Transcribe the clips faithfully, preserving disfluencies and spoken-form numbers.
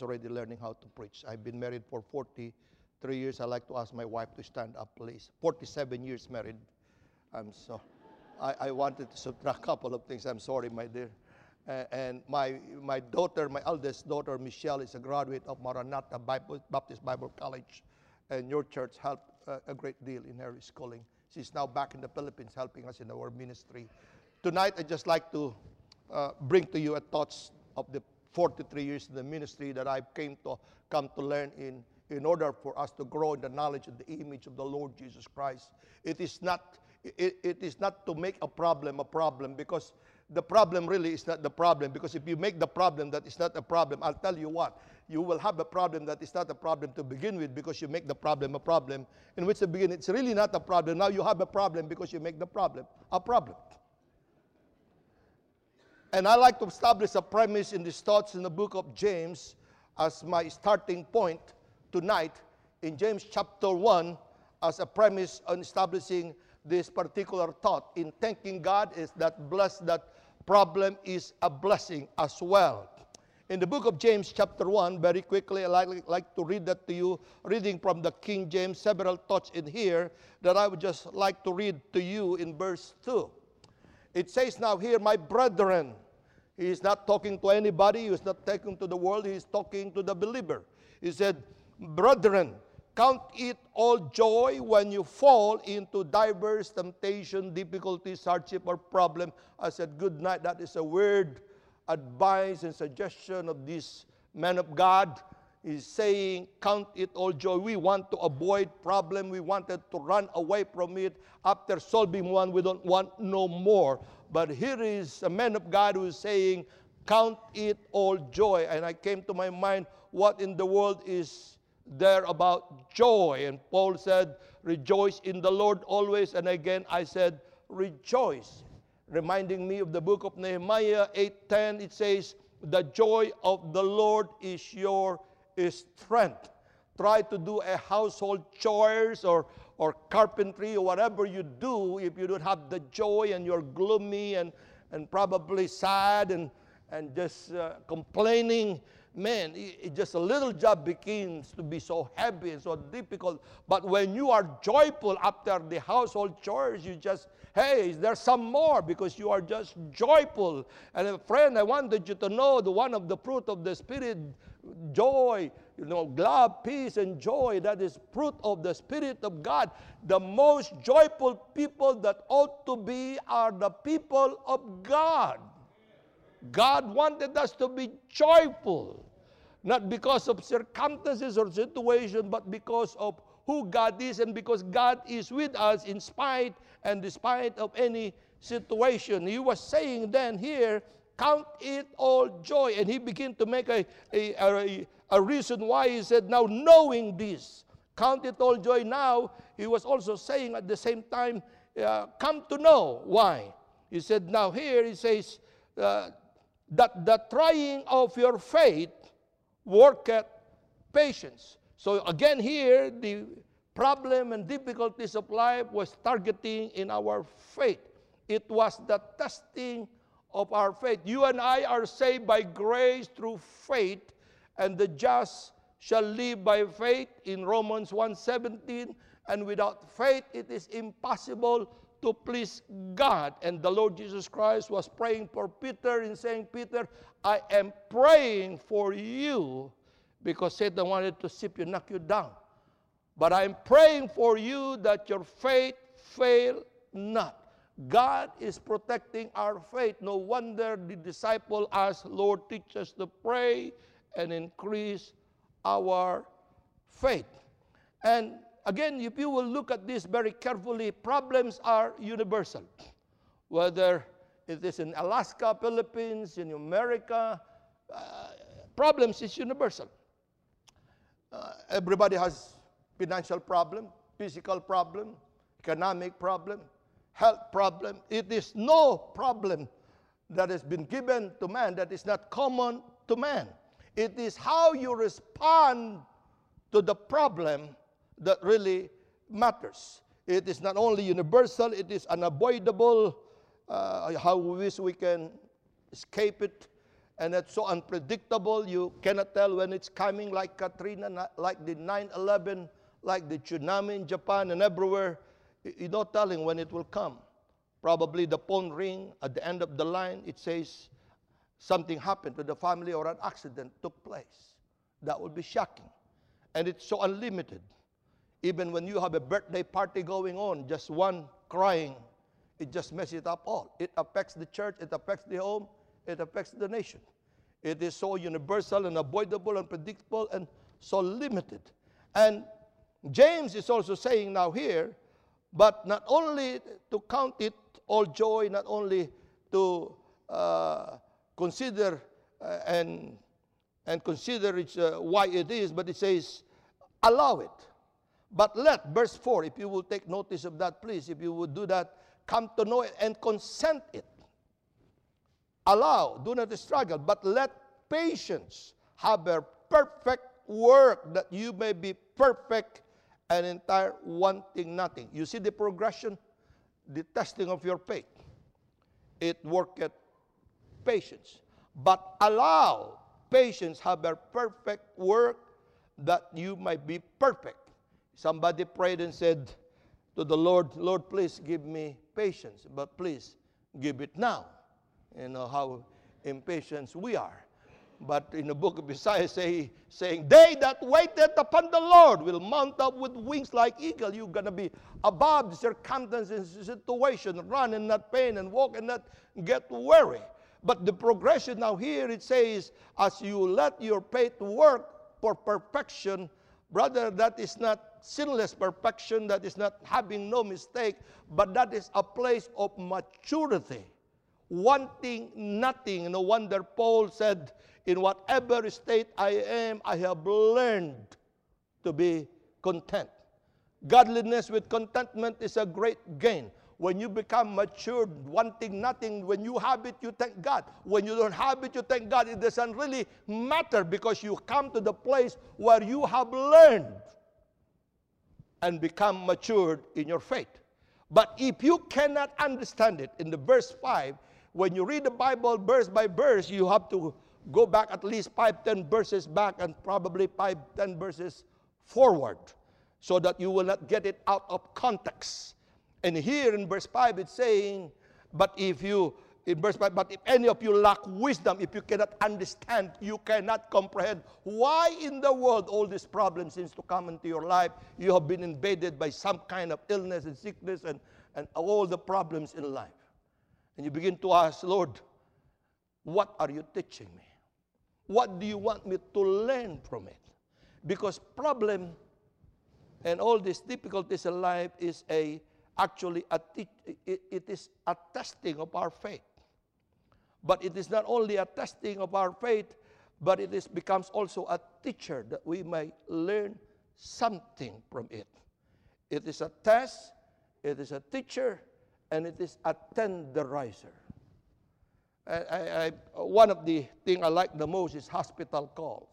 is already learning how to preach. I've been married for forty-three years. I like to ask my wife to stand up, please. forty-seven years married. I'm so, I, I wanted to subtract a couple of things. I'm sorry, my dear. Uh, and my my daughter, my eldest daughter, Michelle, is a graduate of Maranatha Bible, Baptist Bible College. And your church helped uh, a great deal in her schooling. She's now back in the Philippines helping us in our ministry. Tonight, I'd just like to uh, bring to you a thoughts of the forty-three years in the ministry that I came to come to learn in, in order for us to grow in the knowledge of the image of the Lord Jesus Christ. It is not, it, it is not to make a problem a problem, because the problem really is not the problem. Because if you make the problem that is not a problem, I'll tell you what, you will have a problem that is not a problem to begin with, because you make the problem a problem, in which the beginning it's really not a problem. Now you have a problem because you make the problem a problem. And I like to establish a premise in these thoughts in the book of James as my starting point tonight, in James chapter one, as a premise on establishing this particular thought. In thanking God is that bless that problem is a blessing as well. In the book of James chapter one, very quickly, I like, like to read that to you, reading from the King James, several thoughts in here that I would just like to read to you in verse two. It says now here, my brethren. He is not talking to anybody. He is not talking to the world. He is talking to the believer. He said, brethren, count it all joy when you fall into diverse temptation, difficulties, hardship, or problem. I said, good night. That is a word advice and suggestion of this man of God. He's saying, count it all joy. We want to avoid problem. We wanted to run away from it. After solving one, we don't want no more. But here is a man of God who is saying, count it all joy. And I came to my mind, what in the world is there about joy? And Paul said, rejoice in the Lord always. And again, I said, rejoice. Reminding me of the book of Nehemiah eight ten, it says, the joy of the Lord is your strength. Try to do a household chores or or carpentry or whatever you do. If you don't have the joy and you're gloomy and and probably sad and and just uh, complaining, man, it, it just a little job begins to be so heavy and so difficult. But when you are joyful after the household chores, you just, hey, is there some more? Because you are just joyful. And uh, friend, I wanted you to know the one of the fruit of the Spirit, joy, you know, love, peace, and joy. That is fruit of the Spirit of God. The most joyful people that ought to be are the people of God. God wanted us to be joyful, not because of circumstances or situation, but because of who God is, and because God is with us in spite and despite of any situation. He was saying then here, count it all joy. And he began to make a, a, a, a reason why he said, now knowing this, count it all joy. Now, he was also saying at the same time, uh, come to know why. He said, now here he says, uh, that the trying of your faith worketh patience. So again here, the problem and difficulties of life was targeting in our faith. It was the testing of our faith. You and I are saved by grace through faith, and the just shall live by faith in Romans one seventeen. And without faith, it is impossible to please God. And the Lord Jesus Christ was praying for Peter in saying, Peter, I am praying for you because Satan wanted to sip you, knock you down. But I am praying for you that your faith fail not. God is protecting our faith. No wonder the disciple asked, Lord, teach us to pray and increase our faith. And again, if you will look at this very carefully, problems are universal. Whether it is in Alaska, Philippines, in America, uh, problems is universal. Uh, everybody has financial problem, physical problem, economic problem, health problem. It is no problem that has been given to man that is not common to man. It is how you respond to the problem that really matters. It is not only universal, it is unavoidable. Uh, how we wish we can escape it. and it's so unpredictable. You cannot tell when it's coming, like Katrina, like the nine eleven, like the tsunami in Japan and everywhere. You're not telling when it will come. Probably the phone ring at the end of the line, it says something happened to the family or an accident took place. That would be shocking. And it's so unlimited. Even when you have a birthday party going on, just one crying, it just messes it up all. It affects the church, it affects the home, it affects the nation. It is so universal and avoidable and predictable and so limited. And James is also saying now here, but not only to count it all joy, not only to uh, consider uh, and and consider it, uh, why it is, but it says, allow it. But let, verse four, if you will take notice of that, please, if you would do that, come to know it and consent it. Allow, do not struggle, but let patience have a perfect work, that you may be perfect and entire, wanting nothing. You see the progression? The testing of your faith. It worketh patience. But allow patience have a perfect work, that you might be perfect. Somebody prayed and said to the Lord, Lord, please give me patience, but please give it now. You know how impatient we are. But in the book of Isaiah say, saying, they that waited upon the Lord will mount up with wings like eagle. You're going to be above the circumstances and situation, run and not pain, and walk and not get weary. But the progression now here, it says, as you let your faith work for perfection, brother, that is not sinless perfection, that is not having no mistake, but that is a place of maturity, wanting nothing. No wonder Paul said, in whatever state I am, I have learned to be content. Godliness with contentment is a great gain. When you become matured, wanting nothing, when you have it, you thank God. When you don't have it, you thank God. It doesn't really matter, because you come to the place where you have learned and become matured in your faith. But if you cannot understand it, in the verse five, when you read the Bible verse by verse, you have to go back at least five, ten verses back, and probably five, ten verses forward, so that you will not get it out of context. And here in verse five, it's saying, but if you, in verse five, but if any of you lack wisdom, if you cannot understand, you cannot comprehend why in the world all these problems seems to come into your life. You have been invaded by some kind of illness and sickness and, and all the problems in life. And you begin to ask, Lord, what are you teaching me? What do you want me to learn from it? Because problem and all these difficulties in life is a actually a te- it, it is a testing of our faith. But it is not only a testing of our faith, but it is becomes also a teacher, that we may learn something from it. It is a test, it is a teacher, and it is a tenderizer. I, I, I, one of the things I like the most is hospital calls.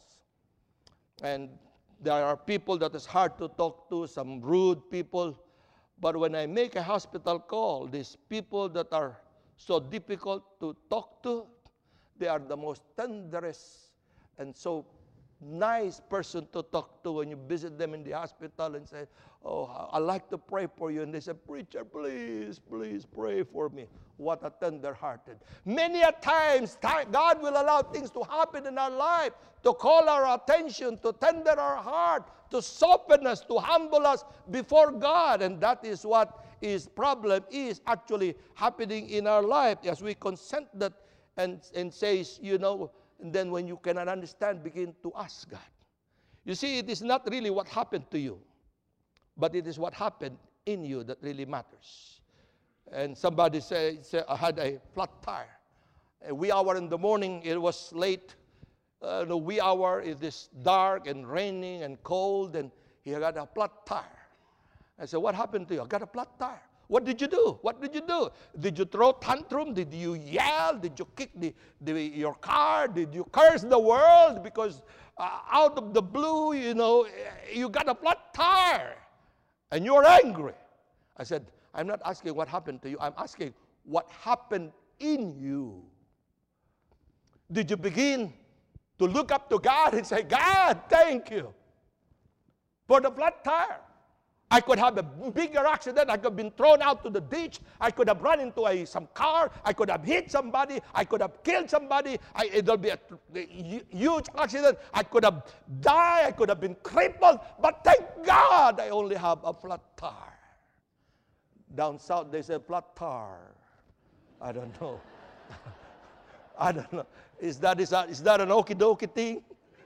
And there are people that is hard to talk to, some rude people. But when I make a hospital call, these people that are so difficult to talk to, they are the most tenderest and so nice person to talk to when you visit them in the hospital and say, oh, I like to pray for you. And they say, preacher, please, please pray for me. What a tender-hearted. Many a times, God will allow things to happen in our life to call our attention, to tender our heart, to soften us, to humble us before God. And that is what is problem is actually happening in our life as we consent that and, and says, you know, and then when you cannot understand, begin to ask God. You see, it is not really what happened to you, but it is what happened in you that really matters. And somebody said, say, I had a flat tire. A wee hour in the morning, it was late. Uh, the wee hour, it is dark and raining and cold, and he got a flat tire. I said, what happened to you? I got a flat tire. What did you do? What did you do? Did you throw tantrum? Did you yell? Did you kick the, the, your car? Did you curse the world? Because uh, out of the blue, you know, you got a flat tire and you're angry. I said, I'm not asking what happened to you. I'm asking what happened in you. Did you begin to look up to God and say, God, thank you for the flat tire? I could have a bigger accident. I could have been thrown out to the ditch. I could have run into a, some car. I could have hit somebody. I could have killed somebody. I, it'll be a, a huge accident. I could have died. I could have been crippled. But thank God I only have a flat tire. Down south they say flat tire. I don't know. I don't know. Is that, is that, is that an okie-dokie thing?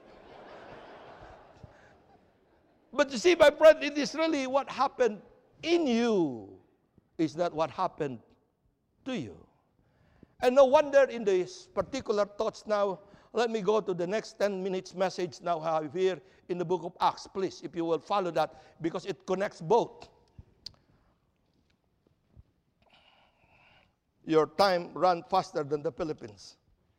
But you see, my friend, it is really what happened in you is not what happened to you. And no wonder in these particular thoughts now, let me go to the next ten minutes message now I have here in the book of Acts. Please, if you will follow that, because it connects both. Your time ran faster than the Philippines.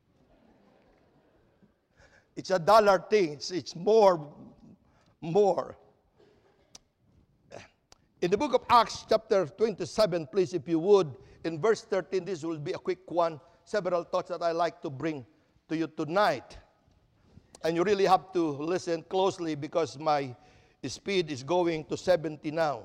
It's a dollar thing. It's, it's more, more. In the book of Acts, chapter twenty-seven, please, if you would, in verse thirteen, this will be a quick one. Several thoughts that I like to bring to you tonight. And you really have to listen closely because my speed is going to seventy now.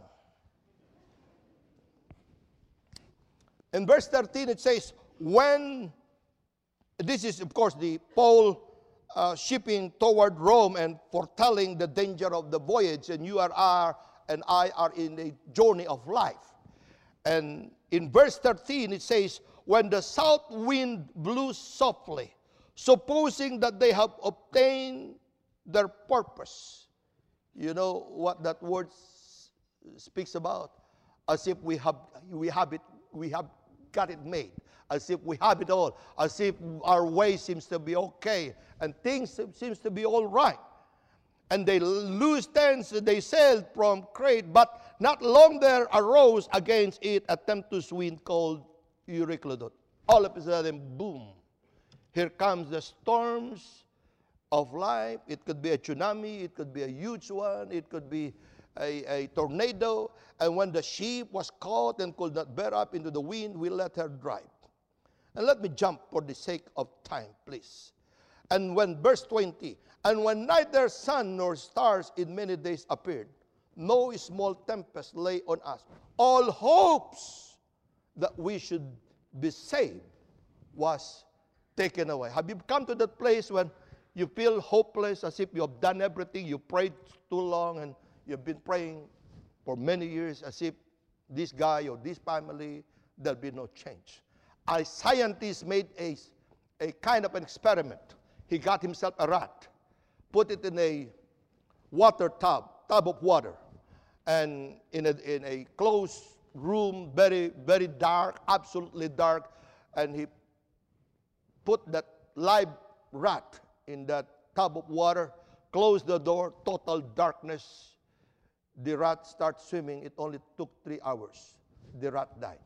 In verse thirteen, it says, when, this is, of course, the Paul uh, shipping toward Rome and foretelling the danger of the voyage, and you are, are and I are in a journey of life. And in verse thirteen, it says, when the south wind blew softly, supposing that they have obtained their purpose. You know what that word s- speaks about? As if we have, we have it, we have got it made. As if we have it all. As if our way seems to be okay. And things seems to be all right. And they loosed ends, they sailed from Crete, but not long there arose against it a tempestuous wind called Euroclydon. All of a sudden, boom, here comes the storms of life. It could be a tsunami, it could be a huge one, it could be a, a tornado. And when the ship was caught and could not bear up into the wind, we let her drive. And let me jump for the sake of time, please. And when, verse twenty, and when neither sun nor stars in many days appeared, no small tempest lay on us. All hopes that we should be saved was taken away. Have you come to that place when you feel hopeless, as if you have done everything, you prayed too long, and you've been praying for many years, as if this guy or this family, there'll be no change? A scientist made a, a kind of an experiment. He got himself a rat, put it in a water tub, tub of water, and in a, in a closed room, very, very dark, absolutely dark, and he put that live rat in that tub of water, closed the door, total darkness. The rat starts swimming. It only took three hours. The rat died.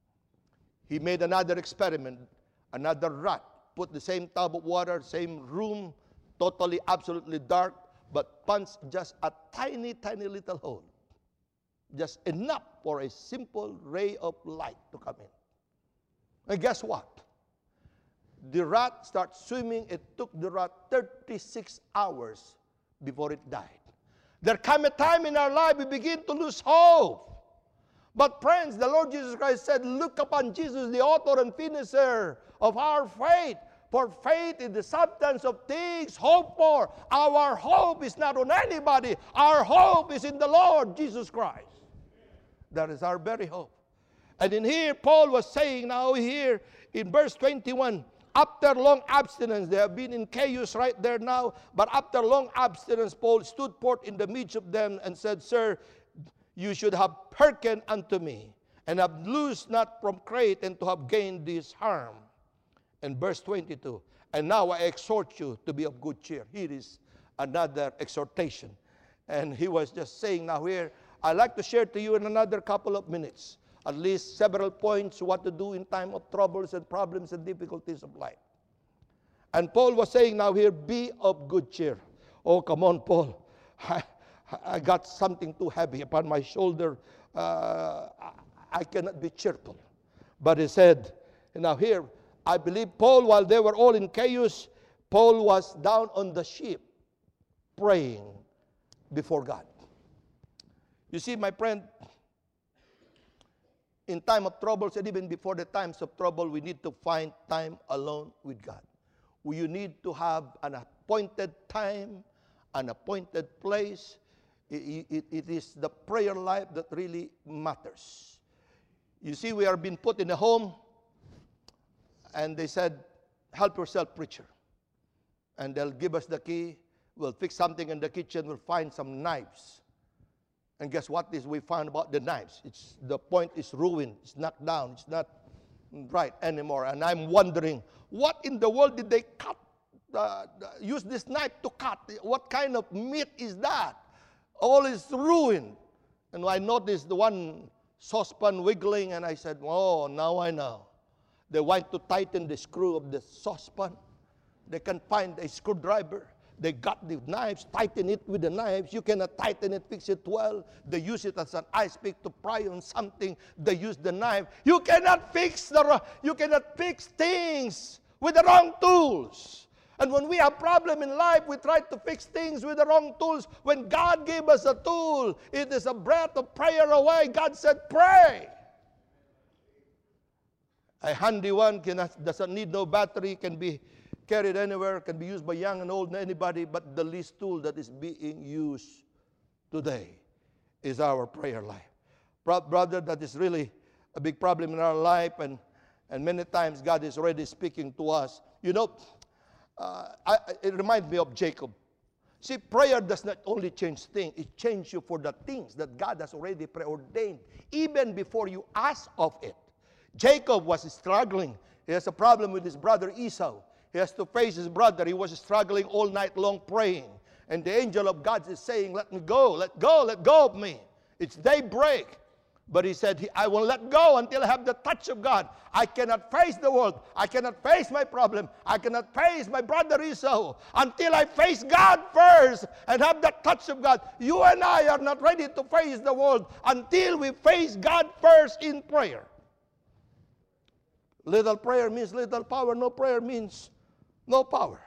He made another experiment, another rat, put the same tub of water, same room, totally, absolutely dark, but punched just a tiny, tiny little hole. Just enough for a simple ray of light to come in. And guess what? The rat starts swimming. It took the rat thirty-six hours before it died. There come a time in our life we begin to lose hope. But friends, the Lord Jesus Christ said, look upon Jesus, the author and finisher of our faith. For faith is the substance of things hoped for. Our hope is not on anybody. Our hope is in the Lord Jesus Christ. That is our very hope. And in here, Paul was saying now here in verse twenty-one, after long abstinence, they have been in chaos right there now, but after long abstinence, Paul stood forth in the midst of them and said, Sir, you should have hearkened unto me, and have loosed not from Crete, and to have gained this harm. And verse twenty-two, and now I exhort you to be of good cheer. Here is another exhortation. And he was just saying now here, I'd like to share to you in another couple of minutes, at least several points, what to do in time of troubles and problems and difficulties of life. And Paul was saying now here, be of good cheer. Oh, come on, Paul. I, I got something too heavy upon my shoulder. Uh, I, I cannot be cheerful. But he said, now here, I believe Paul, while they were all in chaos, Paul was down on the ship praying before God. You see, my friend, in time of troubles, and even before the times of trouble, we need to find time alone with God. You need to have an appointed time, an appointed place. It, it, it is the prayer life that really matters. You see, we are being put in a home, and they said, help yourself, preacher. And they'll give us the key. We'll fix something in the kitchen. We'll find some knives. And guess what is we found about the knives? It's, the point is ruined. It's knocked down. It's not right anymore. And I'm wondering, what in the world did they cut? Uh, use this knife to cut? What kind of meat is that? All is ruined. And I noticed the one saucepan wiggling, and I said, oh, now I know. They want to tighten the screw of the saucepan. They can find a screwdriver. They got the knives, tighten it with the knives. You cannot tighten it, fix it well. They use it as an ice pick to pry on something. They use the knife. You cannot fix the, you cannot fix things with the wrong tools. And when we have problem in life, we try to fix things with the wrong tools. When God gave us a tool, it is a breath of prayer away. God said, pray. A handy one cannot, doesn't need no battery, can be carried anywhere, can be used by young and old, anybody, but the least tool that is being used today is our prayer life. Brother, that is really a big problem in our life, and, and many times God is already speaking to us. You know, uh, I, it reminds me of Jacob. See, prayer does not only change things, it changes you for the things that God has already preordained, even before you ask of it. Jacob was struggling. He has a problem with his brother Esau. He has to face his brother. He was struggling all night long praying. And the angel of God is saying, let me go, let go, let go of me. It's daybreak. But he said, I will let go until I have the touch of God. I cannot face the world. I cannot face my problem. I cannot face my brother Esau until I face God first and have the touch of God. You and I are not ready to face the world until we face God first in prayer. Little prayer means little power. No prayer means no power.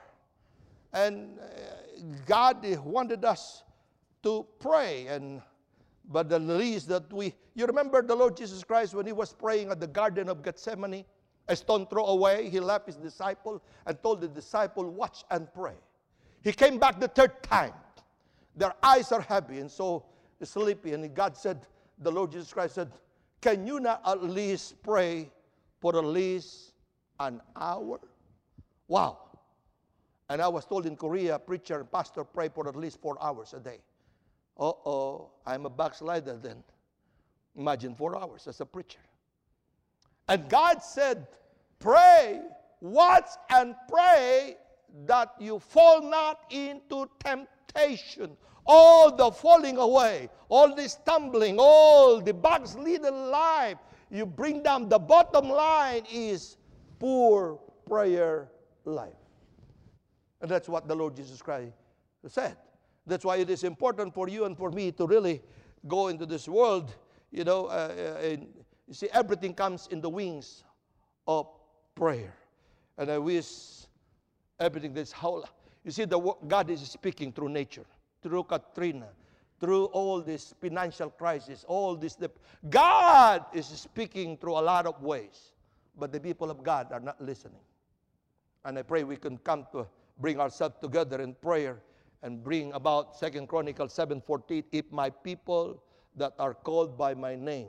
And uh, God wanted us to pray. And but the least that we, you remember the Lord Jesus Christ when he was praying at the Garden of Gethsemane, a stone throw away, he left his disciple and told the disciple, watch and pray. He came back the third time. Their eyes are heavy and so sleepy. And God said, the Lord Jesus Christ said, can you not at least pray for at least an hour? Wow. And I was told in Korea, preacher and pastor pray for at least four hours a day. Uh-oh, I'm a backslider then. Imagine four hours as a preacher. And God said, pray, watch and pray that you fall not into temptation. All the falling away, all the stumbling, all the backslidden life, you bring down. The bottom line is poor prayer life. And that's what the Lord Jesus Christ said. That's why it is important for you and for me to really go into this world. You know, uh, and you see, everything comes in the wings of prayer. And I wish everything that's how, you see, the God is speaking through nature, through Katrina, through all this financial crisis, all this. God is speaking through a lot of ways. But the people of God are not listening. And I pray we can come to bring ourselves together in prayer and bring about Second Chronicles seven fourteen, if my people that are called by my name,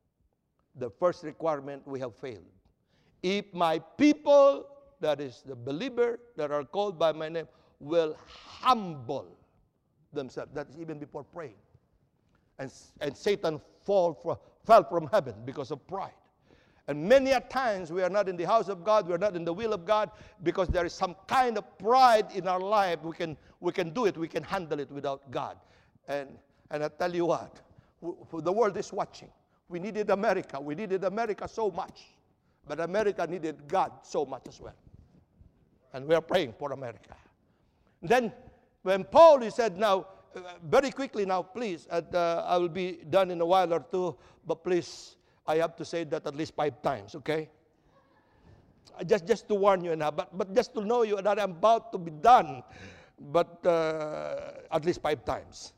the first requirement we have failed. If my people, that is the believer that are called by my name, will humble themselves. That is even before praying. And, and Satan fall for, fell from heaven because of pride. And many a times we are not in the house of God, we are not in the will of God, because there is some kind of pride in our life. We can, we can do it, we can handle it without God. And, and I tell you what, the world is watching. We needed America. We needed America so much. But America needed God so much as well. And we are praying for America. Then when Paul, he said, now, uh, very quickly now, please, and, uh, I will be done in a while or two, but please, I have to say that at least five times, okay? just, just to warn you now, but, but just to know you that I'm about to be done, but uh, at least five times.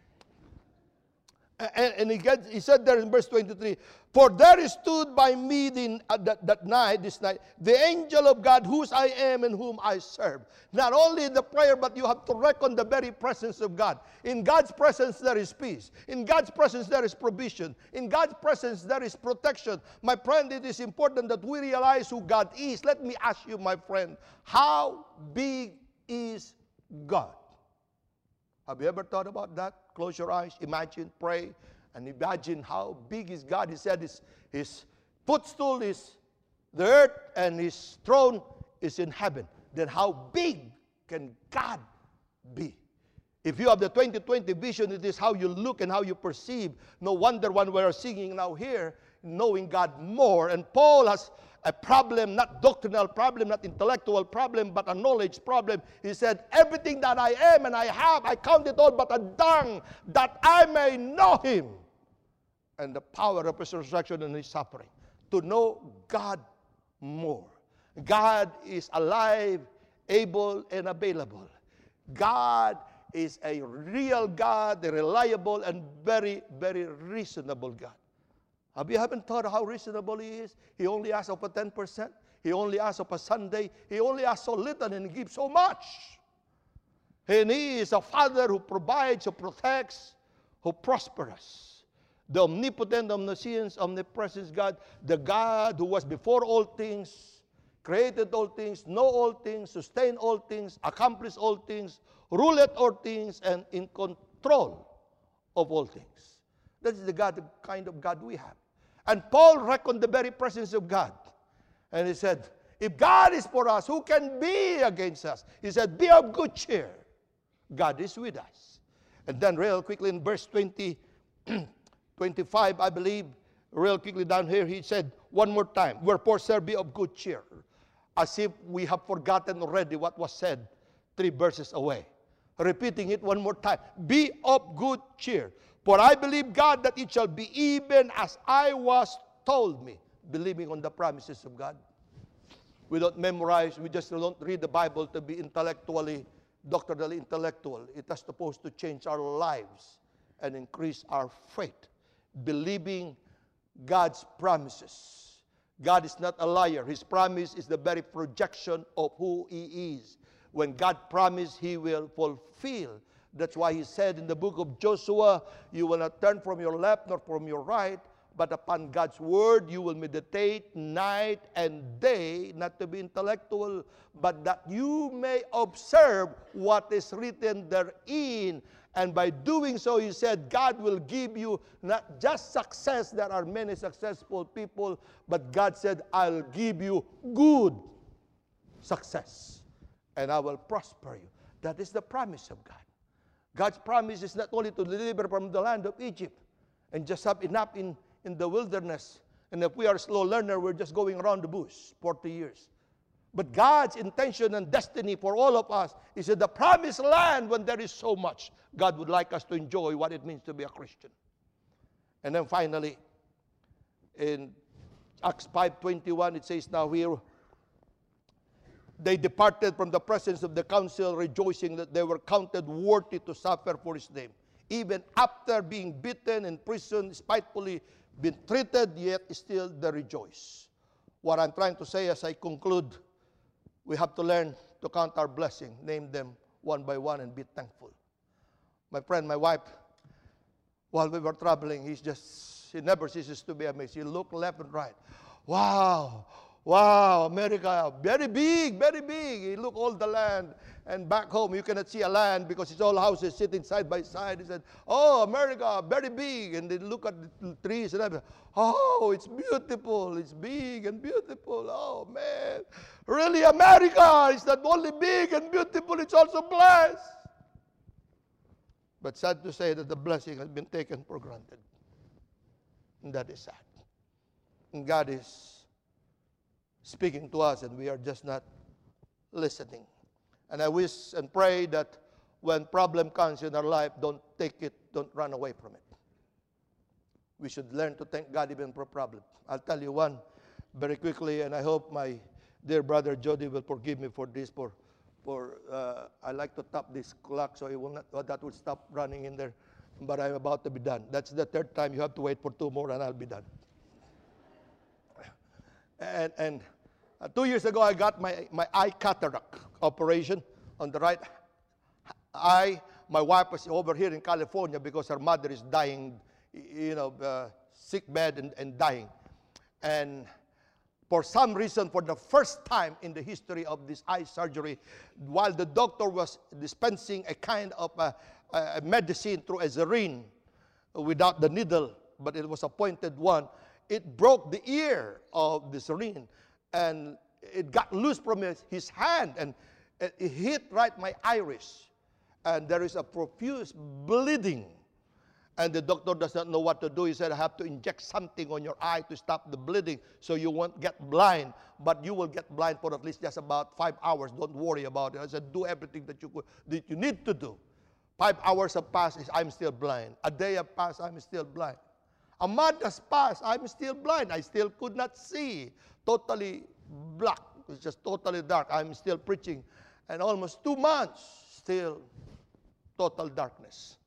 And, and he, gets, he said there in verse twenty-three, for there stood by me in, uh, that, that night, this night, the angel of God, whose I am and whom I serve. Not only in the prayer, but you have to reckon the very presence of God. In God's presence, there is peace. In God's presence, there is provision. In God's presence, there is protection. My friend, it is important that we realize who God is. Let me ask you, my friend, how big is God? Have you ever thought about that? Close your eyes, imagine, pray, and imagine how big is God. He said his, his footstool is the earth and his throne is in heaven. Then how big can God be? If you have the twenty twenty vision, it is how you look and how you perceive. No wonder when we are singing now here, knowing God more. And Paul has a problem, not doctrinal problem, not intellectual problem, but a knowledge problem. He said, everything that I am and I have, I count it all but a dung, that I may know him. And the power of his resurrection and his suffering. To know God more. God is alive, able, and available. God is a real God, a reliable and very, very reasonable God. Have you haven't thought how reasonable he is? He only asks for ten percent. He only asks for a Sunday. He only asks so little and he gives so much. And he is a Father who provides, who protects, who prospers. The omnipotent, omniscient, omnipresent God, the God who was before all things, created all things, know all things, sustain all things, accomplish all things, ruleth all things, and in control of all things. That is the God, the kind of God we have. And Paul reckoned the very presence of God. And he said, if God is for us, who can be against us? He said, be of good cheer. God is with us. And then real quickly in verse twenty, twenty-five, I believe, real quickly down here, he said one more time, wherefore, sir, be of good cheer. As if we have forgotten already what was said three verses away. Repeating it one more time. Be of good cheer. For I believe God that it shall be even as I was told me. Believing on the promises of God. We don't memorize, we just don't read the Bible to be intellectually, doctrinally intellectual. It is supposed to change our lives and increase our faith. Believing God's promises. God is not a liar. His promise is the very projection of who He is. When God promised, He will fulfill. That's why He said in the book of Joshua, you will not turn from your left nor from your right, but upon God's word you will meditate night and day, not to be intellectual, but that you may observe what is written therein. And by doing so, He said, God will give you not just success. There are many successful people, but God said, I'll give you good success, and I will prosper you. That is the promise of God. God's promise is not only to deliver from the land of Egypt and just have enough in, in the wilderness. And if we are a slow learner, we're just going around the bush forty years. But God's intention and destiny for all of us is in the promised land when there is so much. God would like us to enjoy what it means to be a Christian. And then finally, in Acts five twenty-one, it says now here, they departed from the presence of the council, rejoicing that they were counted worthy to suffer for His name. Even after being beaten, in prison, spitefully been treated, yet still they rejoice. What I'm trying to say as I conclude, we have to learn to count our blessing, name them one by one, and be thankful. My friend, my wife, while we were traveling, he's just, he never ceases to be amazed. He looked left and right. Wow! Wow, America, very big, very big. He looked all the land. And back home, you cannot see a land because it's all houses sitting side by side. He said, oh, America, very big. And they look at the trees and everything. Oh, it's beautiful. It's big and beautiful. Oh, man. Really, America is not only big and beautiful, it's also blessed. But sad to say that the blessing has been taken for granted. And that is sad. And God is speaking to us, and we are just not listening. And I wish and pray that when problem comes in our life, don't take it, don't run away from it. We should learn to thank God even for problem. I'll tell you one very quickly, and I hope my Dear Brother Jody will forgive me for this, for, for uh, I like to tap this clock so it will not, uh, that will stop running in there. But I'm about to be done. That's the third time. You have to wait for two more and I'll be done. And, and uh, two years ago, I got my, my eye cataract operation on the right eye. My wife was over here in California because her mother is dying, you know, uh, sick bed and, and dying. And for some reason, for the first time in the history of this eye surgery, while the doctor was dispensing a kind of a, a medicine through a syringe without the needle, but it was a pointed one, it broke the ear of the syringe, and it got loose from his, his hand, and it hit right my iris. And there is a profuse bleeding. And the doctor does not know what to do. He said, I have to inject something on your eye to stop the bleeding so you won't get blind. But you will get blind for at least just about five hours. Don't worry about it. I said, do everything that you, could, that you need to do. Five hours have passed, I'm still blind. A day have passed, I'm still blind. A month has passed, I'm still blind. I still could not see. Totally black. It's just totally dark. I'm still preaching. And almost two months, still total darkness.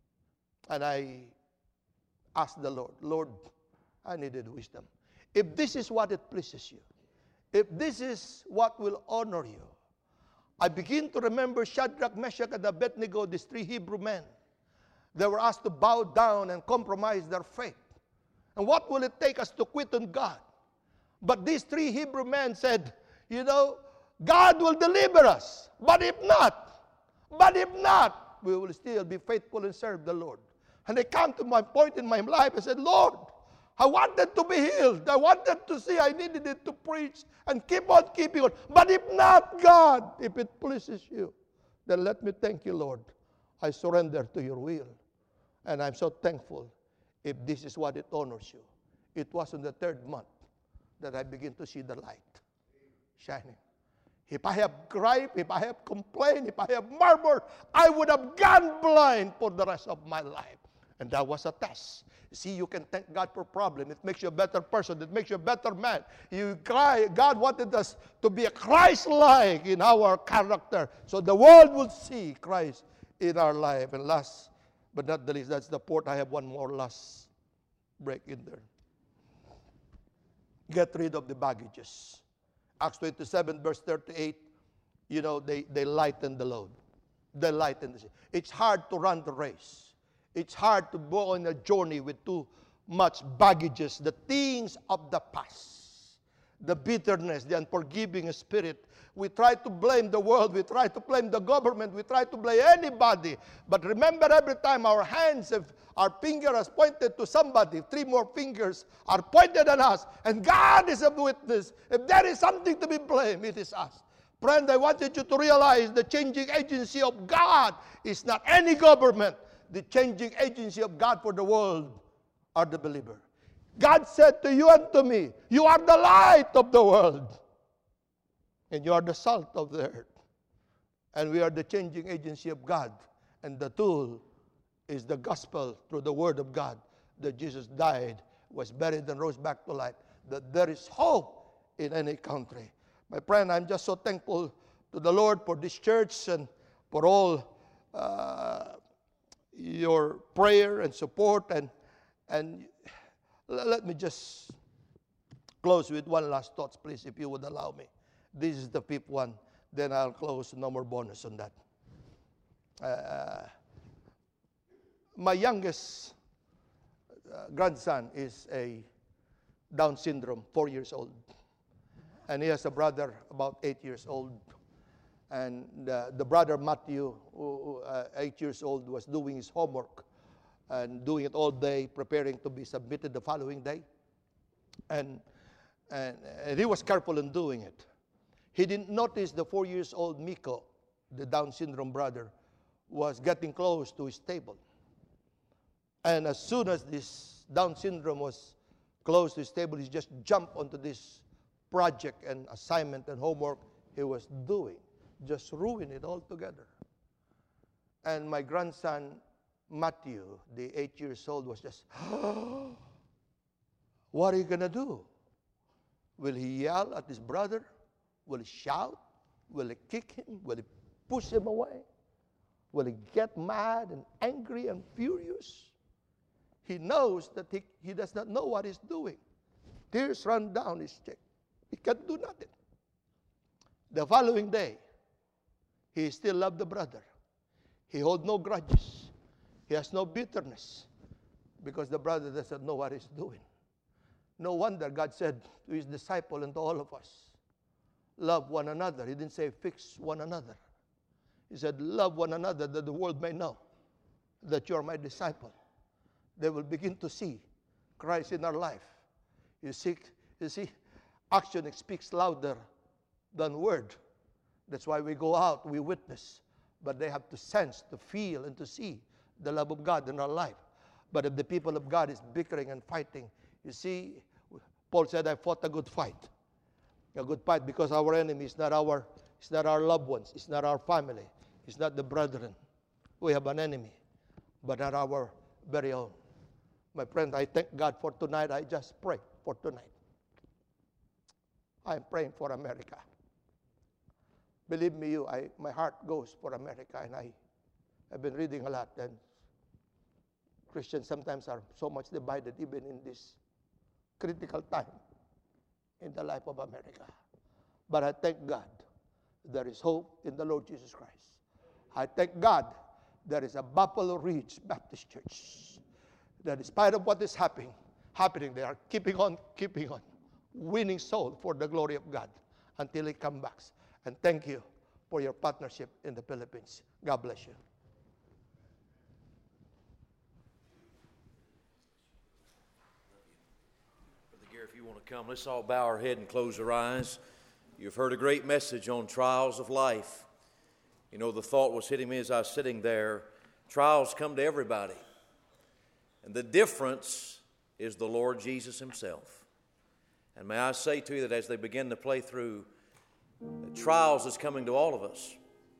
And I asked the Lord, Lord, I needed wisdom. If this is what it pleases you, if this is what will honor you, I begin to remember Shadrach, Meshach, and Abednego, these three Hebrew men. They were asked to bow down and compromise their faith. And what will it take us to quit on God? But these three Hebrew men said, you know, God will deliver us. But if not, but if not, we will still be faithful and serve the Lord. And I come to my point in my life. I said, Lord, I wanted to be healed. I wanted to see. I needed it to preach and keep on keeping on. But if not, God, if it pleases you, then let me thank you, Lord. I surrender to your will. And I'm so thankful if this is what it honors you. It was in the third month that I begin to see the light shining. If I have griped, if I have complained, if I have murmured, I would have gone blind for the rest of my life. And that was a test. See, you can thank God for problem. It makes you a better person. It makes you a better man. You cry. God wanted us to be a Christ-like in our character, so the world will see Christ in our life. And last but not the least, that's the fourth. I have one more last break in there. Get rid of the baggages. Acts twenty-seven, verse thirty-eight, you know, they, they lighten the load. They lighten the load. It's hard to run the race. It's hard to go on a journey with too much baggages, the things of the past, the bitterness, the unforgiving spirit. We try to blame the world. We try to blame the government. We try to blame anybody. But remember, every time our hands, have, our finger has pointed to somebody, three more fingers are pointed at us, and God is a witness. If there is something to be blamed, it is us. Friend, I wanted you to realize the changing agency of God is not any government. The changing agency of God for the world are the believer. God said to you and to me, you are the light of the world. And you are the salt of the earth. And we are the changing agency of God. And the tool is the gospel through the word of God. That Jesus died, was buried, and rose back to life. That there is hope in any country. My friend, I'm just so thankful to the Lord for this church and for all uh, your prayer and support. And, and let me just close with one last thought, please, if you would allow me. This is the fifth one. Then I'll close. No more bonus on that. Uh, my youngest uh, grandson is a Down syndrome, four years old. And he has a brother about eight years old. And uh, the brother Matthew, who, uh, eight years old, was doing his homework and doing it all day, preparing to be submitted the following day. And, and, and he was careful in doing it. He didn't notice the four years old Miko, the Down syndrome brother, was getting close to his table. And as soon as this Down syndrome was close to his table, he just jumped onto this project and assignment and homework he was doing. Just ruined it altogether. And my grandson, Matthew, the eight years old, was just, oh, what are you going to do? Will he yell at his brother? Will he shout? Will he kick him? Will he push him away? Will he get mad and angry and furious? He knows that he, he does not know what he's doing. Tears run down his cheek. He can't do nothing. The following day, he still loved the brother. He holds no grudges. He has no bitterness because the brother doesn't know what he's doing. No wonder God said to his disciple and to all of us, love one another. He didn't say fix one another. He said, love one another that the world may know that you are my disciple. They will begin to see Christ in our life. You see, you see, action speaks louder than word. That's why we go out, we witness. But they have to sense, to feel, and to see the love of God in our life. But if the people of God is bickering and fighting, you see, Paul said, I fought a good fight. A good fight because our enemy is not our, it's not our loved ones. It's not our family. It's not the brethren. We have an enemy, but not our very own. My friend, I thank God for tonight. I just pray for tonight. I am praying for America. Believe me, you, I, my heart goes for America, and I have been reading a lot, and Christians sometimes are so much divided even in this critical time in the life of America. But I thank God there is hope in the Lord Jesus Christ. I thank God there is a Buffalo Ridge Baptist Church that in spite of what is happening, happening, they are keeping on, keeping on, winning soul for the glory of God until He comes back. And thank you for your partnership in the Philippines. God bless you. Brother Gary, if you want to come, let's all bow our head and close our eyes. You've heard a great message on trials of life. You know, the thought was hitting me as I was sitting there. Trials come to everybody. And the difference is the Lord Jesus Himself. And may I say to you that as they begin to play through, the trials is coming to all of us.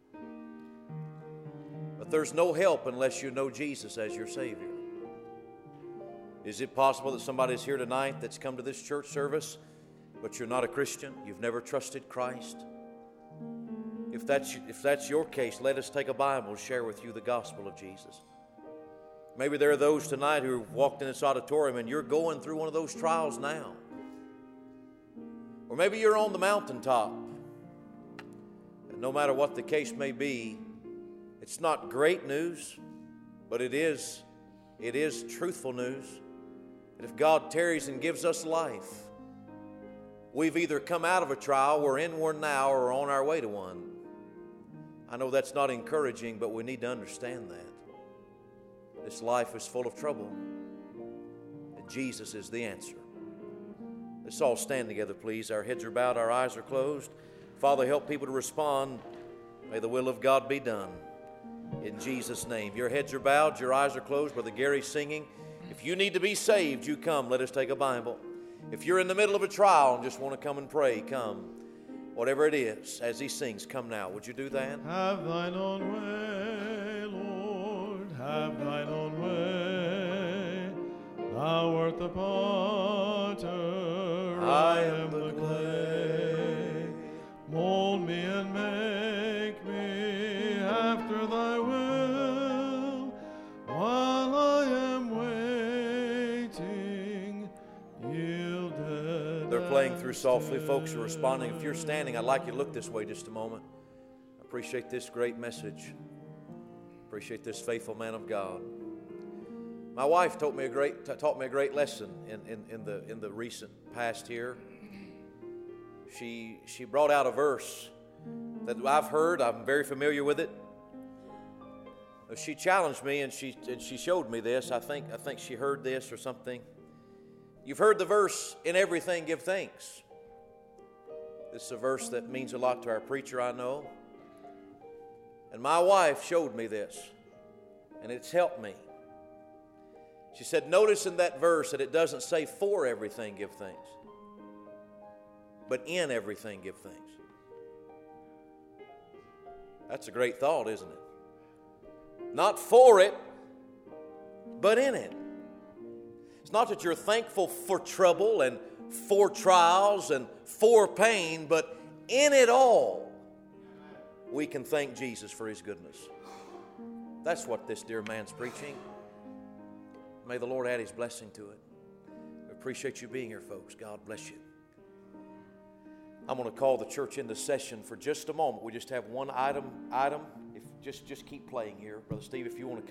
But there's no help unless you know Jesus as your Savior. Is it possible that somebody's here tonight that's come to this church service, but you're not a Christian? You've never trusted Christ? If that's, if that's your case, let us take a Bible and share with you the gospel of Jesus. Maybe there are those tonight who walked in this auditorium and you're going through one of those trials now. Or maybe you're on the mountaintop. And no matter what the case may be, it's not great news, but it is, it is truthful news. That if God tarries and gives us life, we've either come out of a trial, we're in one now, or are on our way to one. I know that's not encouraging, but we need to understand that. This life is full of trouble, and Jesus is the answer. Let's all stand together, please. Our heads are bowed, our eyes are closed. Father, help people to respond. May the will of God be done. In Jesus' name. Your heads are bowed, your eyes are closed. Brother Gary's singing. If you need to be saved, you come. Let us take a Bible. If you're in the middle of a trial and just want to come and pray, come. Whatever it is, as he sings, come now. Would you do that? Have thine own way, Lord, have thine own way. Thou art the potter, I am the clay. Mold me and make me after thy will, while I am waiting, yielded. They're playing through softly. Folks are responding. If you're standing, I'd like you to look this way just a moment. I appreciate this great message. Appreciate this faithful man of God. My wife taught me a great taught me a great lesson in, in, in the in the recent past here. She she brought out a verse that I've heard. I'm very familiar with it. She challenged me and she and she showed me this. I think I think she heard this or something. You've heard the verse, "In everything give thanks." This is a verse that means a lot to our preacher, I know. And my wife showed me this, and it's helped me. She said, notice in that verse that it doesn't say for everything give thanks, but in everything give thanks. That's a great thought, isn't it? Not for it, but in it. It's not that you're thankful for trouble and for trials and for pain, but in it all, we can thank Jesus for His goodness. That's what this dear man's preaching. May the Lord add His blessing to it. We appreciate you being here, folks. God bless you. I'm going to call the church into session for just a moment. We just have one item. Item. If just just keep playing here, Brother Steve. If you want to.